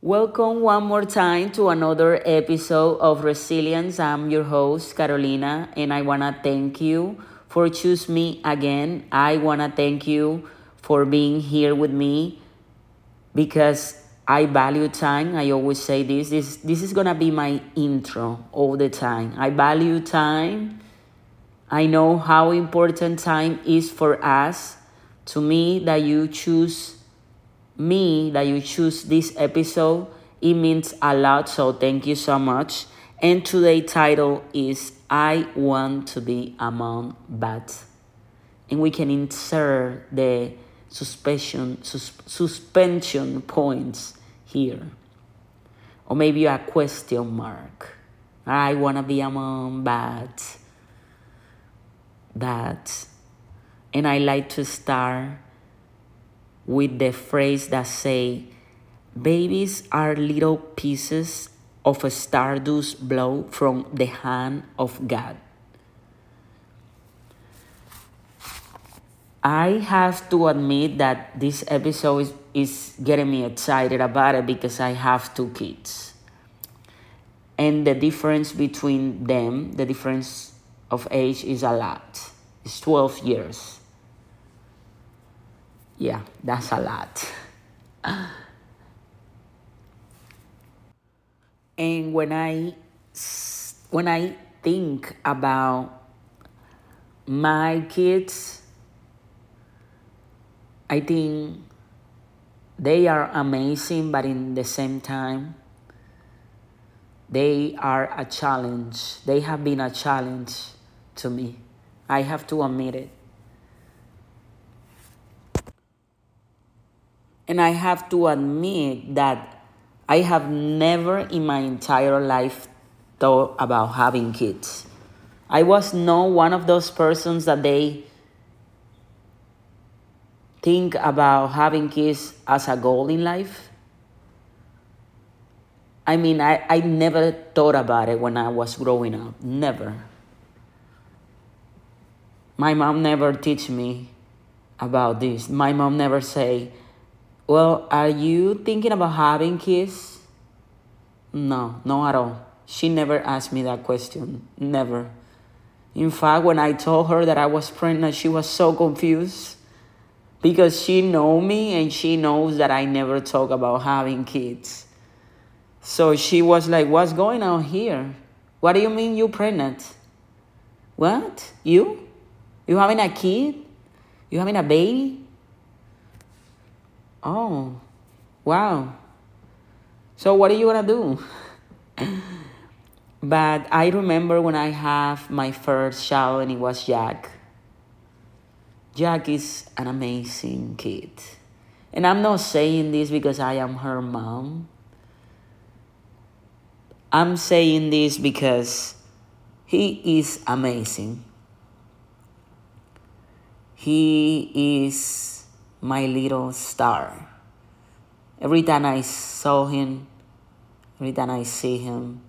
Welcome one more time to another episode of Resilience. I'm your host, Carolina, and I want to thank you for choosing me again. I want to thank you for being here with me because I value time. I always say this is going to be my intro all the time. I value time. I know how important time is for us. To me, that you choose this episode, it means a lot, so thank you so much. And today's title is I Want to Be Among Bats. And we can insert the suspension points here. Or maybe a question mark. I want to be among bats. That. And I like to start with the phrase that say, babies are little pieces of a stardust blow from the hand of God. I have to admit that this episode is getting me excited about it because I have two kids. And the difference between them, the difference of age is a lot. It's 12 years. Yeah, that's a lot. And when I think about my kids, I think they are amazing, but in the same time, they are a challenge. They have been a challenge to me. I have to admit it. And I have to admit that I have never in my entire life thought about having kids. I was not one of those persons that they think about having kids as a goal in life. I mean, I never thought about it when I was growing up. Never. My mom never teach me about this. My mom never say, well, are you thinking about having kids? No, not at all. She never asked me that question. Never. In fact, when I told her that I was pregnant, she was so confused because she knows me and she knows that I never talk about having kids. So she was like, what's going on here? What do you mean you're pregnant? What? You? You having a kid? You having a baby? Oh, wow. So what are you gonna do? But I remember when I have my first child and it was Jack. Jack is an amazing kid. And I'm not saying this because I am her mom. I'm saying this because he is amazing. He is my little star. Every time I saw him, every time I see him,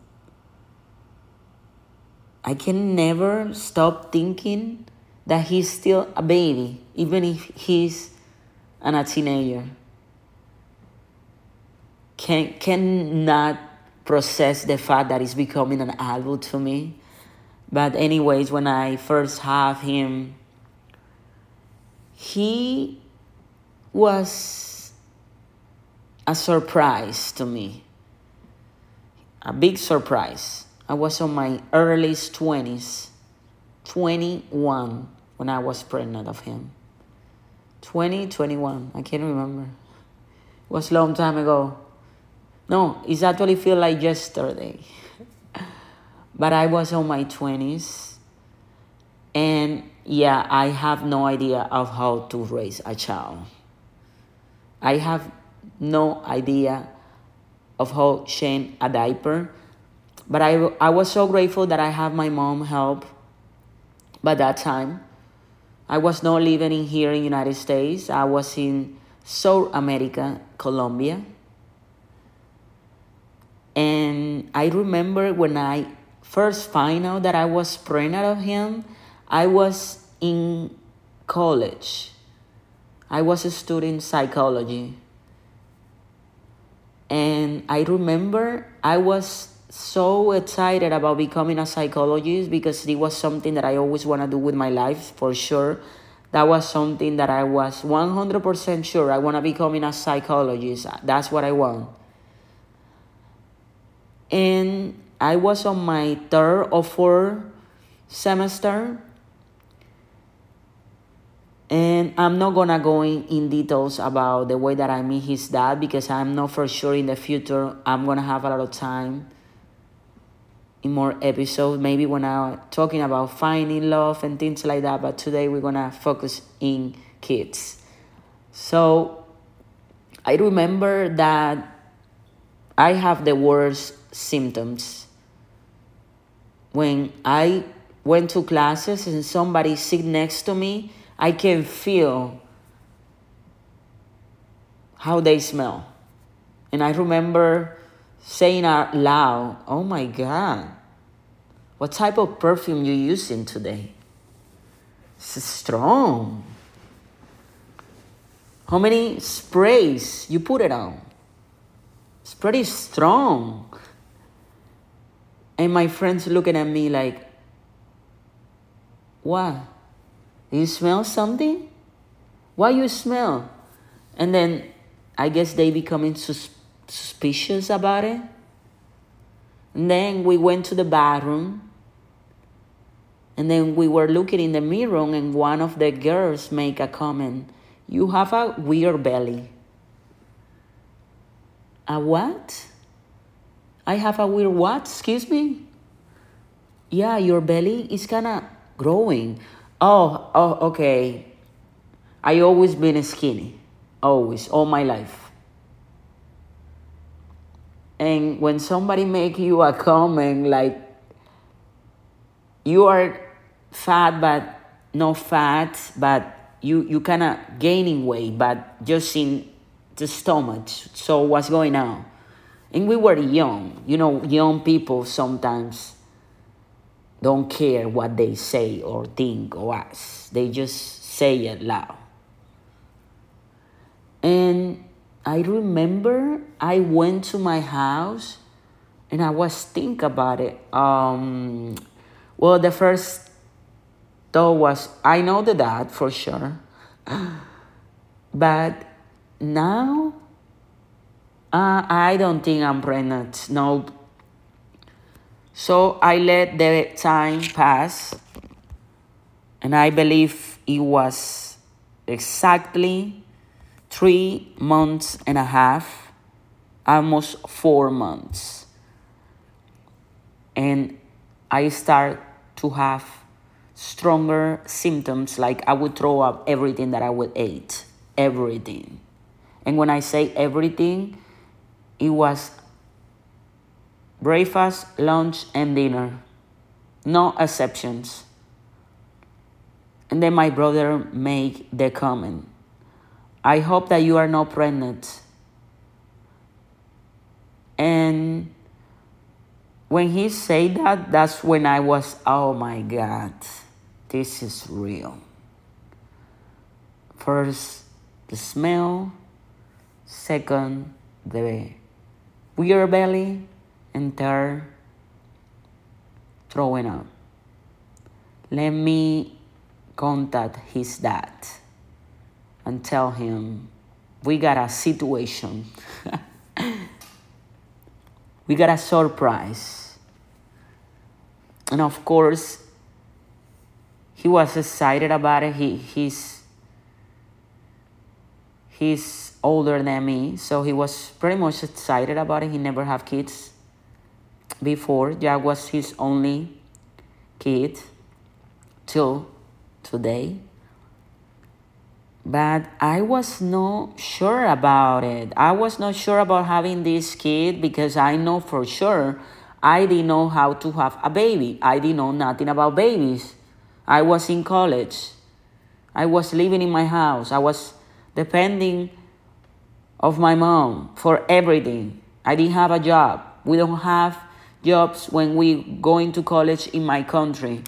I can never stop thinking that he's still a baby, even if he's a teenager. Cannot process the fact that he's becoming an adult to me. But anyways, when I first have him, he was a surprise to me. A big surprise. I was on my earliest 20s, 21, when I was pregnant of him. 21, I can't remember. It was a long time ago. No, it actually feel like yesterday. But I was on my 20s. And yeah, I have no idea of how to raise a child. I have no idea of how change a diaper. But I was so grateful that I have my mom help. By that time, I was not living in here in United States. I was in South America, Colombia. And I remember when I first find out that I was pregnant of him, I was in college. I was studying psychology. And I remember I was so excited about becoming a psychologist because it was something that I always want to do with my life, for sure. That was something that I was 100% sure I want to become a psychologist. That's what I want. And I was on my third or fourth semester. And I'm not gonna go in details about the way that I meet his dad because I'm not for sure in the future I'm gonna have a lot of time in more episodes, maybe when I'm talking about finding love and things like that. But today we're gonna focus in kids. So I remember that I have the worst symptoms when I went to classes and somebody sit next to me. I can feel how they smell. And I remember saying out loud, "Oh my God, what type of perfume you using today? It's strong. How many sprays you put it on? It's pretty strong." And my friends looking at me like, "What? Do you smell something? What you smell?" And then I guess they becoming suspicious about it. And then we went to the bathroom. And then we were looking in the mirror and one of the girls make a comment. "You have a weird belly." "A what? I have a weird what? Excuse me?" "Yeah, your belly is kind of growing." Oh, okay. I always been skinny. Always, all my life. And when somebody make you a comment like, you are fat but not fat, but you kind of gaining weight, but just in the stomach. So what's going on? And we were young. Young people sometimes don't care what they say or think or ask. They just say it loud. And I remember I went to my house and I was thinking about it. Well, the first thought was, I know the dad for sure. But now, I don't think I'm pregnant. No. So I let the time pass. And I believe it was exactly 3 months and a half, almost 4 months. And I start to have stronger symptoms, like I would throw up everything that I would eat, everything. And when I say everything, it was breakfast, lunch, and dinner. No exceptions. And then my brother made the comment, "I hope that you are not pregnant." And when he said that, that's when I was, oh my God, this is real. First, the smell. Second, the weird belly. And third, throwing up. Let me contact his dad and tell him, we got a situation. We got a surprise. And of course, he was excited about it. He's older than me, so he was pretty much excited about it. He never had kids before. Jack was his only kid till today. But I was not sure about it. I was not sure about having this kid because I know for sure I didn't know how to have a baby. I didn't know nothing about babies. I was in college. I was living in my house. I was depending of my mom for everything. I didn't have a job. We don't have jobs when we go into college in my country.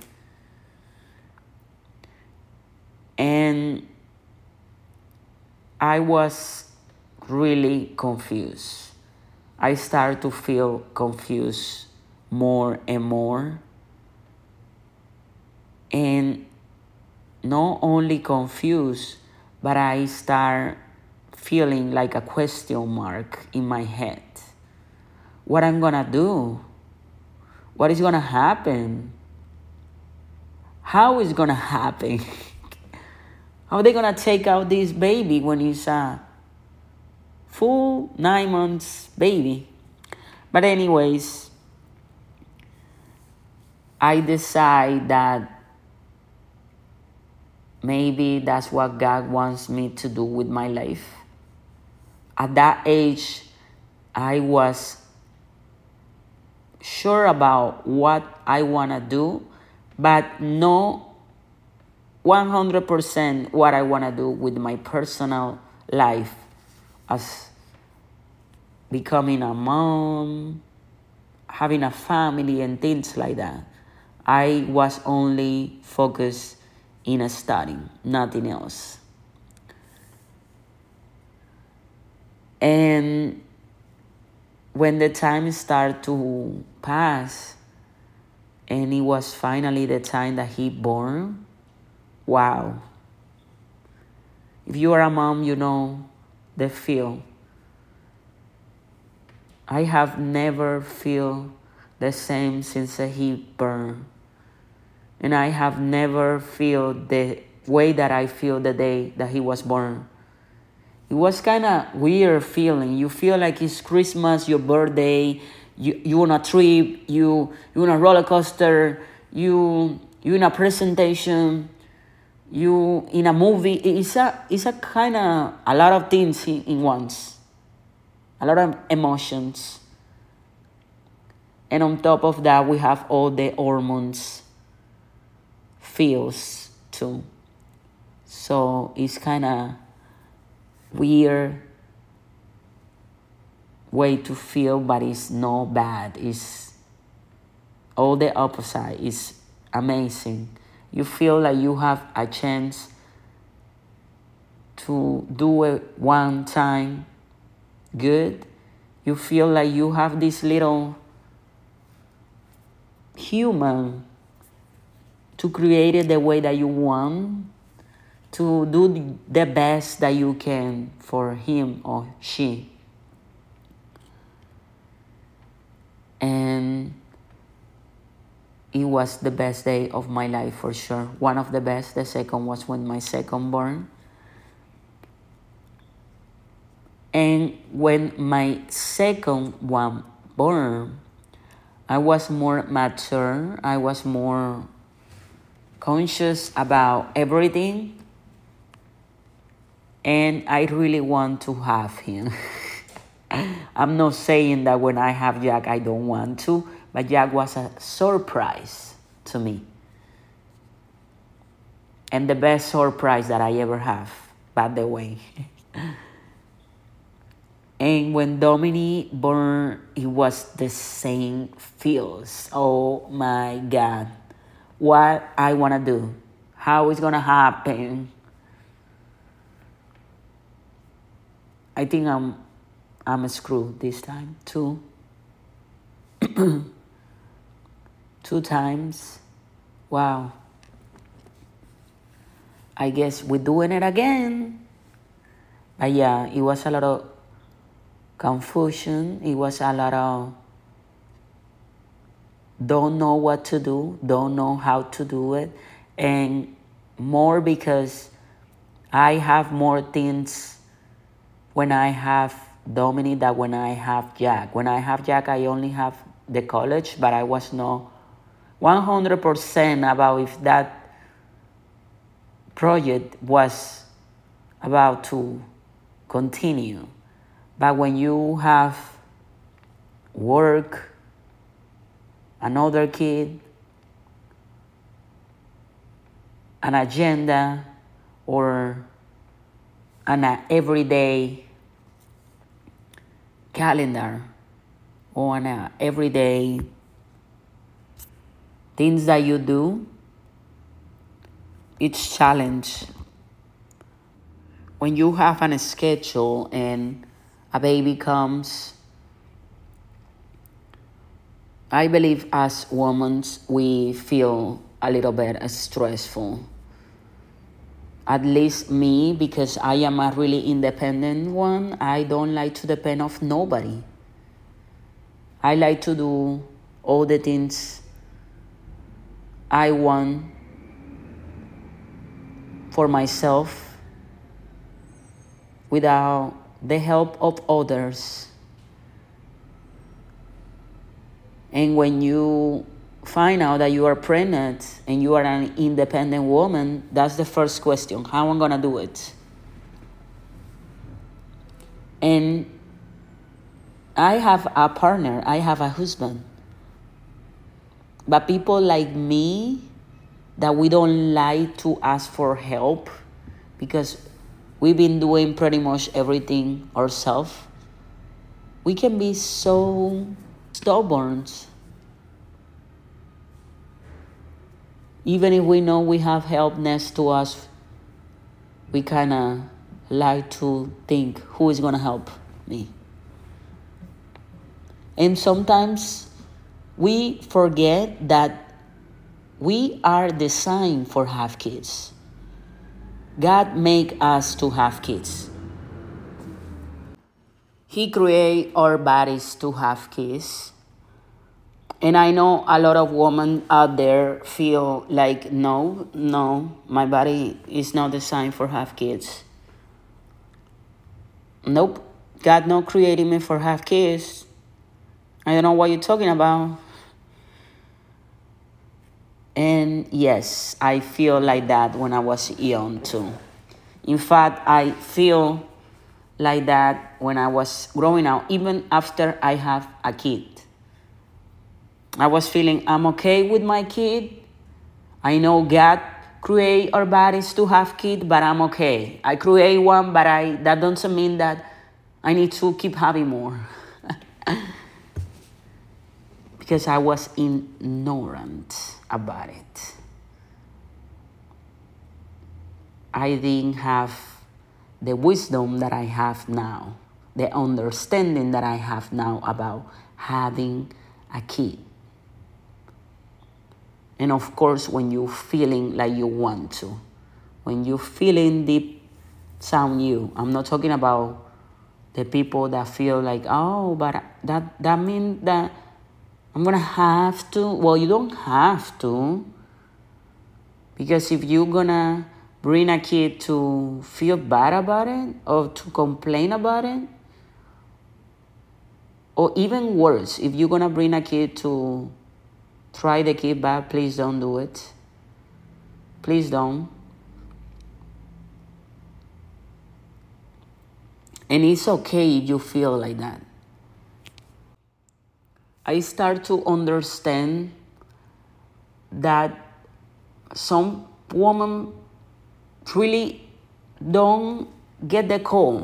And I was really confused. I start to feel confused more and more. And not only confused, but I start feeling like a question mark in my head. What I'm gonna do? What is gonna happen? How is gonna happen? How are they gonna take out this baby when it's a full 9 months baby? But anyways, I decide that maybe that's what God wants me to do with my life. At that age, I was sure about what I want to do, but not 100% what I want to do with my personal life as becoming a mom, having a family, and things like that. I was only focused in studying, nothing else. And when the time started to pass, and it was finally the time that he born, wow. If you are a mom, you know the feel. I have never feel the same since he born. And I have never feel the way that I feel the day that he was born. It was kind of weird feeling. You feel like it's Christmas, your birthday, you on a trip, you on a roller coaster, you in a presentation, you in a movie. It's a kind of a lot of things in once, a lot of emotions. And on top of that, we have all the hormones feels too. So it's kind of weird way to feel, but it's not bad. It's all the opposite. It's amazing. You feel like you have a chance to do it one time good. You feel like you have this little human to create it the way that you want, to do the best that you can for him or she. And it was the best day of my life for sure. One of the best. The second was when my second born. And when my second one born, I was more mature. I was more conscious about everything. And I really want to have him. I'm not saying that when I have Jack, I don't want to, but Jack was a surprise to me. And the best surprise that I ever have, by the way. And when Dominique born, it was the same feels. Oh my God. What I want to do. How it's going to happen. I think I'm screwed this time too. 2 times. Wow. I guess we're doing it again. But yeah, it was a lot of confusion. It was a lot of don't know what to do, don't know how to do it. And more because I have more things when I have Dominic than when I have Jack. When I have Jack, I only have the college, but I was not 100% about if that project was about to continue. But when you have work, another kid, an agenda, or an everyday calendar, or an everyday things that you do, it's challenge. When you have a schedule and a baby comes, I believe as women we feel a little bit stressful. At least me, because I am a really independent one. I don't like to depend on nobody. I like to do all the things I want for myself without the help of others. And when you find out that you are pregnant and you are an independent woman, that's the first question. How am I gonna do it? And I have a partner, I have a husband. But people like me, that we don't like to ask for help because we've been doing pretty much everything ourselves, we can be so stubborn. Even if we know we have help next to us, we kind of like to think, who is going to help me? And sometimes we forget that we are designed for have kids. God make us to have kids. He create our bodies to have kids. And I know a lot of women out there feel like, no, my body is not designed for have kids. Nope, God not created me for have kids. I don't know what you're talking about. And yes, I feel like that when I was young too. In fact, I feel like that when I was growing up, even after I have a kid. I was feeling I'm okay with my kid. I know God create our bodies to have kids, but I'm okay. I create one, but that doesn't mean that I need to keep having more. Because I was ignorant about it. I didn't have the wisdom that I have now, the understanding that I have now about having a kid. And of course, when you're feeling like you want to, when you're feeling deep down you, I'm not talking about the people that feel like, oh, but that means that I'm going to have to. Well, you don't have to. Because if you're going to bring a kid to feel bad about it or to complain about it, or even worse, if you're going to bring a kid to try the kid back, please don't do it. Please don't. And it's okay if you feel like that. I start to understand that some women really don't get the call.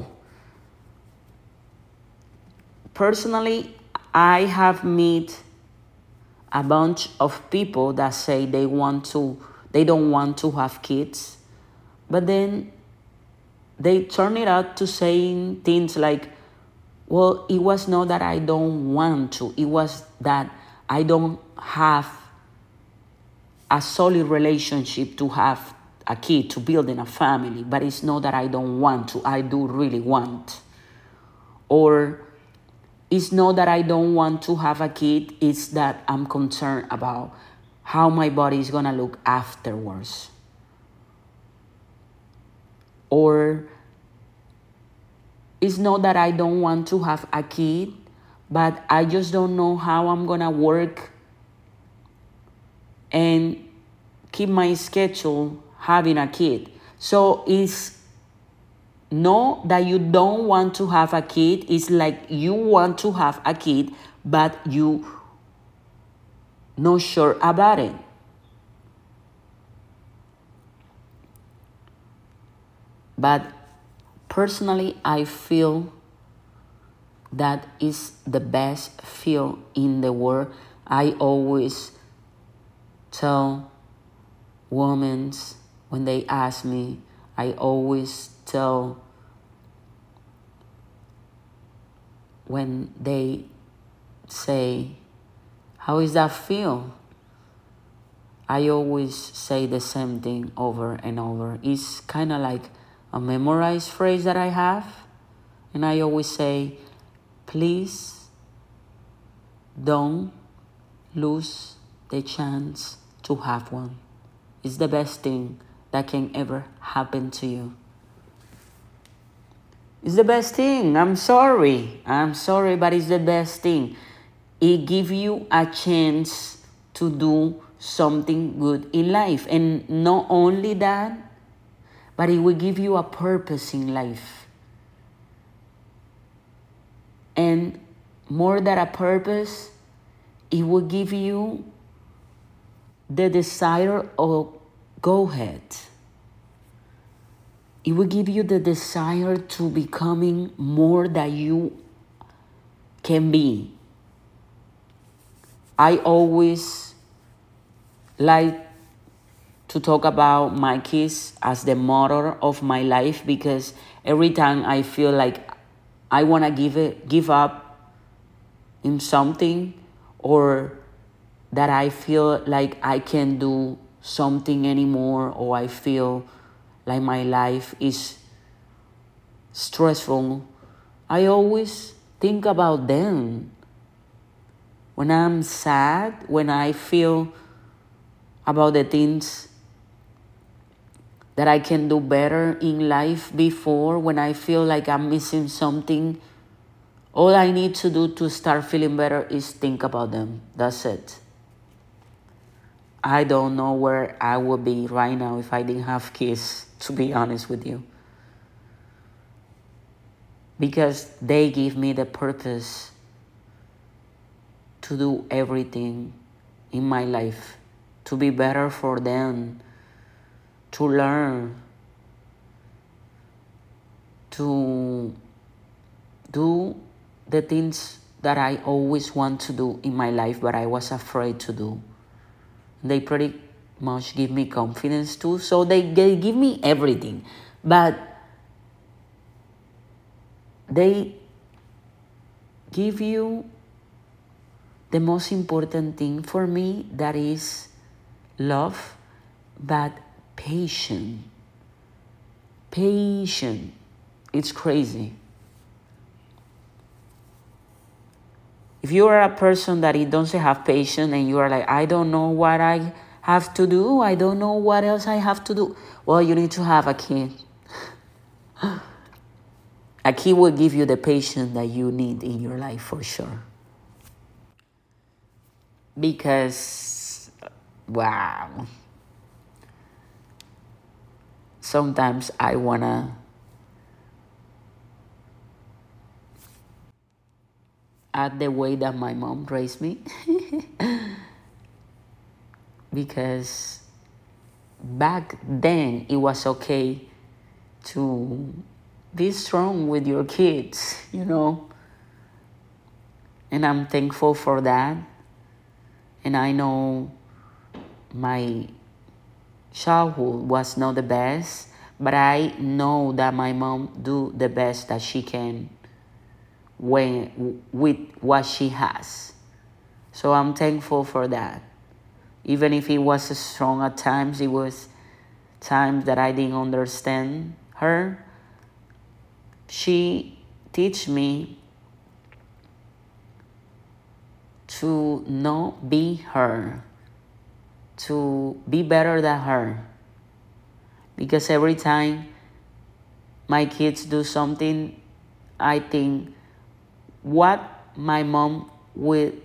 Personally, I have met a bunch of people that say they don't want to have kids, but then they turn it out to saying things like, well, it was not that I don't want to, it was that I don't have a solid relationship to have a kid, to build in a family, but it's not that I don't want to, I do really want. Or it's not that I don't want to have a kid, it's that I'm concerned about how my body is gonna look afterwards. Or it's not that I don't want to have a kid, but I just don't know how I'm gonna work and keep my schedule having a kid. So it's not that you don't want to have a kid, it's like you want to have a kid, but you not sure about it. But personally, I feel that is the best feel in the world. I always tell women when they ask me, I always tell when they say, How is that feel? I always say the same thing over and over. It's kind of like a memorized phrase that I have. And I always say, please don't lose the chance to have one. It's the best thing that can ever happen to you. It's the best thing. I'm sorry, but it's the best thing. It gives you a chance to do something good in life. And not only that, but it will give you a purpose in life. And more than a purpose, it will give you the desire of go ahead. It will give you the desire to becoming more than you can be. I always like to talk about my kids as the motor of my life, because every time I feel like I want to give up in something, or that I feel like I can't do something anymore, or I feel like my life is stressful, I always think about them. When I'm sad, when I feel about the things that I can do better in life before, when I feel like I'm missing something, all I need to do to start feeling better is think about them. That's it. I don't know where I would be right now if I didn't have kids, to be honest with you. Because they give me the purpose to do everything in my life, to be better for them, to learn, to do the things that I always want to do in my life, but I was afraid to do. They pretty much give me confidence too, so they give me everything. But they give you the most important thing for me, that is love, but patience. Patience. It's crazy. If you are a person that it doesn't have patience and you are like, I don't know what I have to do, I don't know what else I have to do, well, you need to have a kid. A kid will give you the patience that you need in your life for sure. Because, wow, sometimes I wanna add the way that my mom raised me. Because back then it was okay to be strong with your kids, you know. And I'm thankful for that. And I know my childhood was not the best, but I know that my mom do the best that she can with what she has. So I'm thankful for that. Even if it was strong at times, it was times that I didn't understand her. She teach me to not be her, to be better than her. Because every time my kids do something, I think what my mom would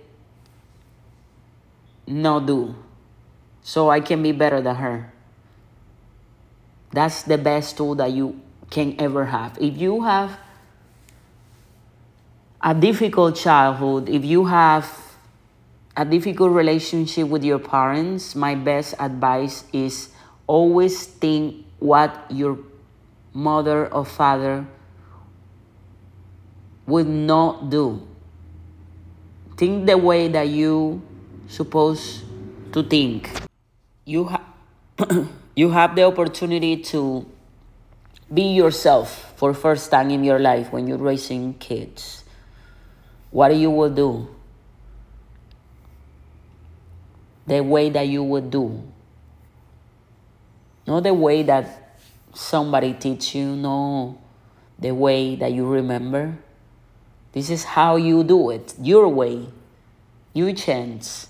not do, so I can be better than her. That's the best tool that you can ever have. If you have a difficult childhood, if you have a difficult relationship with your parents, my best advice is always think what your mother or father would not do. Think the way that you supposed to think. You you have the opportunity to be yourself for first time in your life when you're raising kids. What you will do? the way that you would do. Not the way that somebody teach you, no, the way that you remember. This is how you do it, your way, your chance.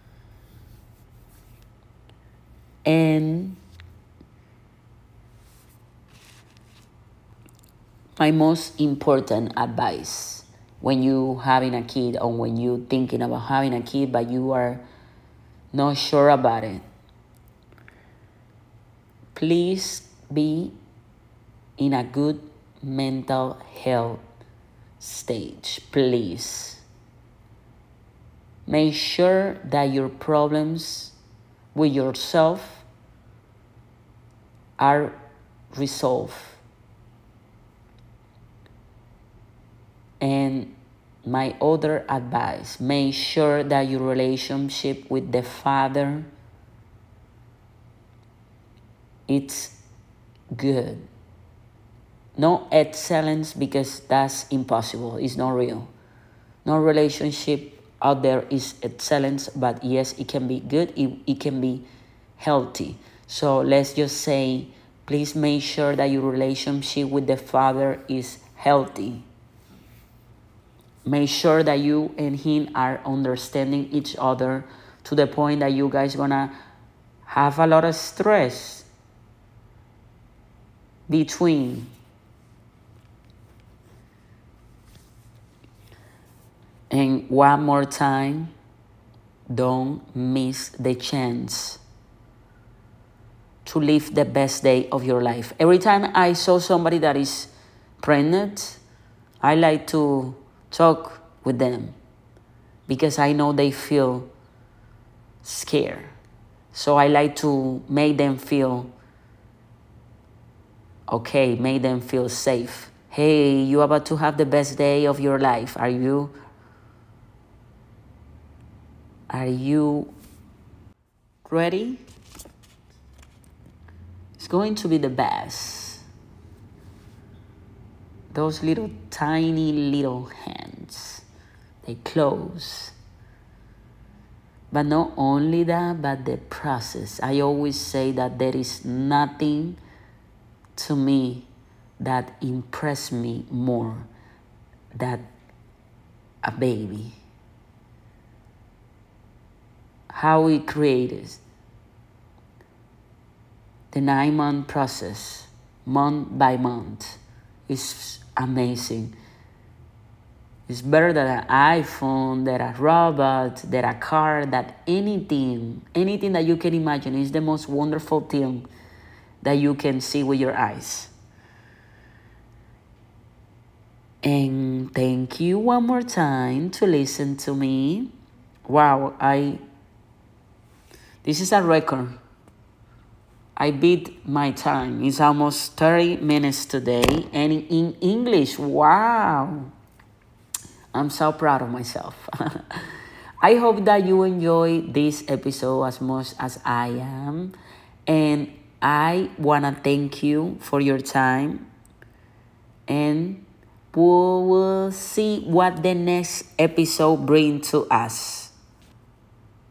And my most important advice when you having a kid or when you thinking about having a kid but you are not sure about it, please be in a good mental health stage. Please make sure that your problems with yourself are resolved. And my other advice, make sure that your relationship with the father, it's good. No excellence, because that's impossible. It's not real. No relationship out there is excellence, but yes, it can be good. It can be healthy. So let's just say, please make sure that your relationship with the father is healthy. Make sure that you and him are understanding each other to the point that you guys gonna have a lot of stress between. And one more time, don't miss the chance to live the best day of your life. Every time I saw somebody that is pregnant, I like to talk with them because I know they feel scared. So I like to make them feel okay, make them feel safe. Hey, you're about to have the best day of your life. Are you ready? It's going to be the best. Those little tiny little hands, they close. But not only that, but the process. I always say that there is nothing to me that impressed me more than a baby. How we created the 9-month process, month by month, is amazing. It's better than an iPhone, than a robot, than a car, than anything that you can imagine. Is the most wonderful thing that you can see with your eyes. And thank you one more time to listen to me. Wow, this is a record. I beat my time. It's almost 30 minutes today. And in English, wow. I'm so proud of myself. I hope that you enjoy this episode as much as I am. And I want to thank you for your time. And we will see what the next episode brings to us.